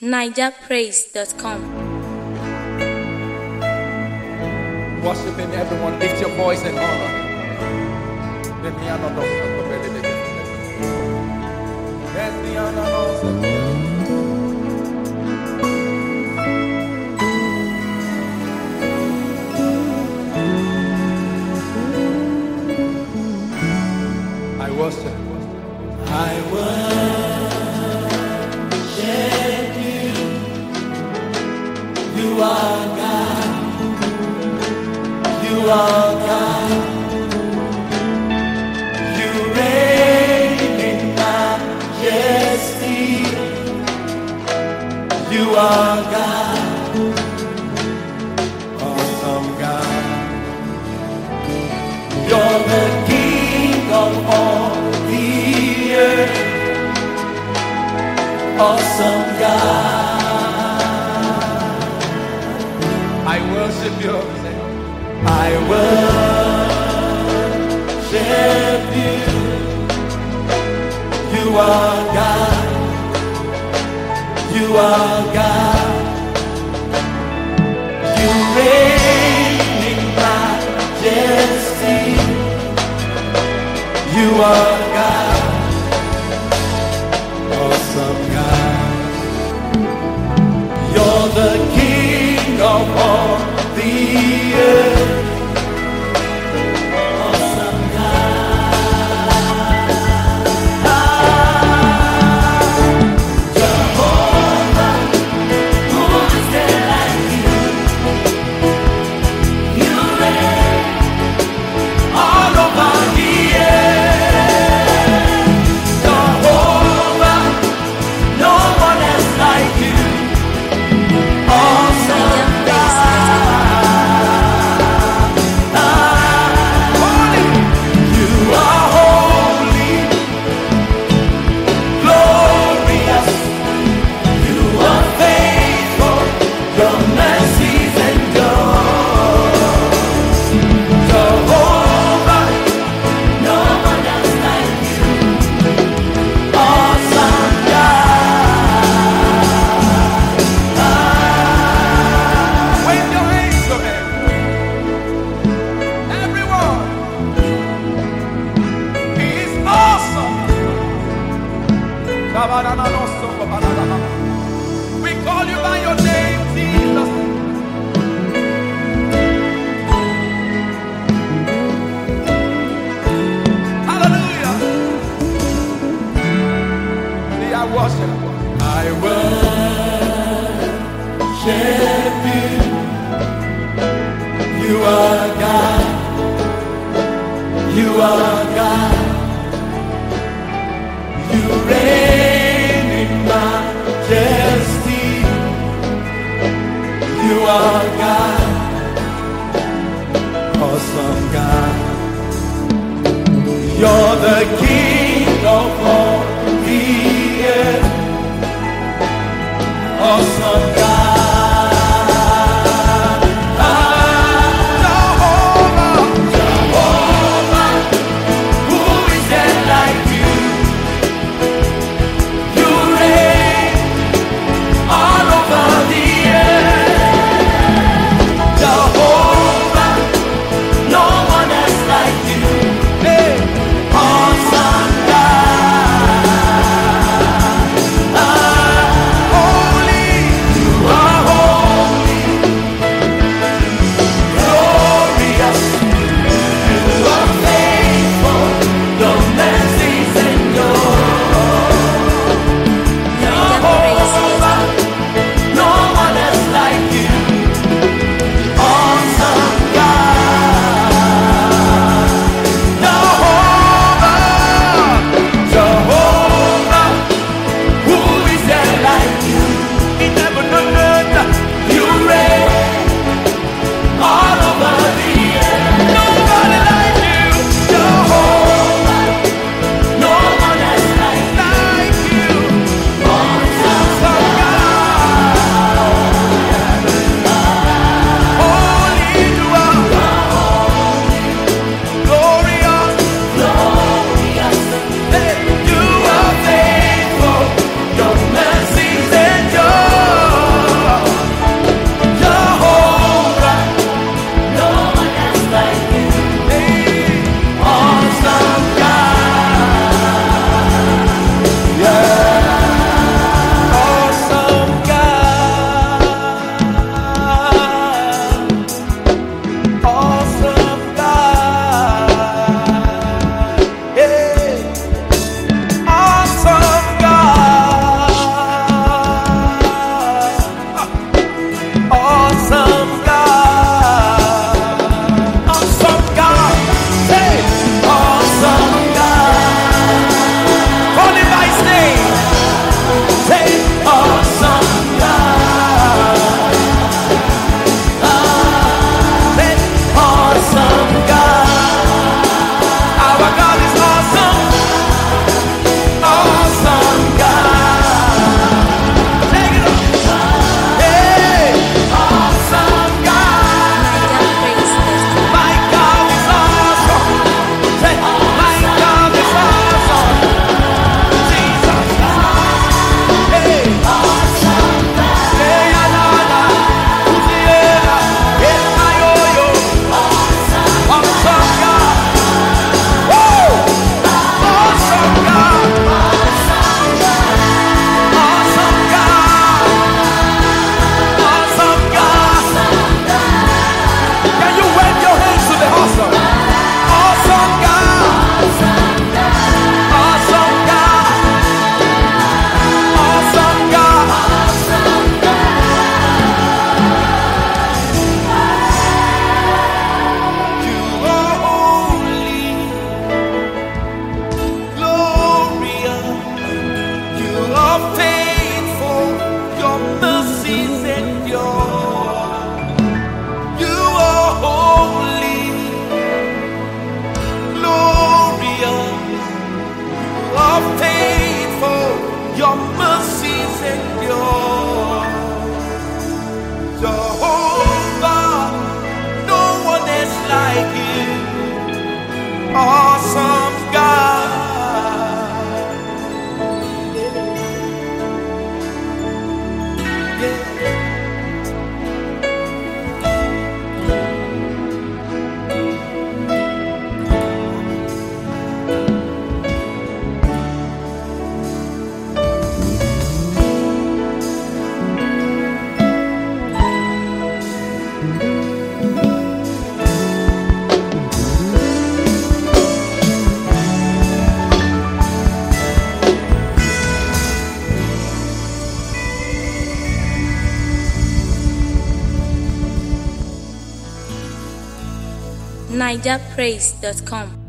NigerPraise.com. Worshiping everyone, lift your voice and honor. Let me honor those who are ready to get Let me honor those who are I worship. I worship you. You are God. You are God. You reign in majesty. You are God. Awesome God. You're the King of all the earth. Awesome God. I worship you. I worship you. You are God. You are God. You reign in majesty. You are God. Awesome God. You're the King of all the earth. Awesome God. Jehovah, who is there like you? You reign all over the earth. Jehovah, no one else like you. Awesome God. Holy, you are holy, glorious. You are faithful, your mercies endure. Jehovah, no one else like you. Awesome God. Wave your hands to him. Everyone, he is awesome. We call you by your name, Jesus. Hallelujah. See, I worship. I worship you. You are God. You are God. You reign in majesty. You are God. Awesome God. You're the King of all the earth. Awesome God. Jehovah, Jehovah, who is there like you? You reign all over the earth. Jehovah, no one else like you. Hey, awesome God. Holy, you NigerPraise.com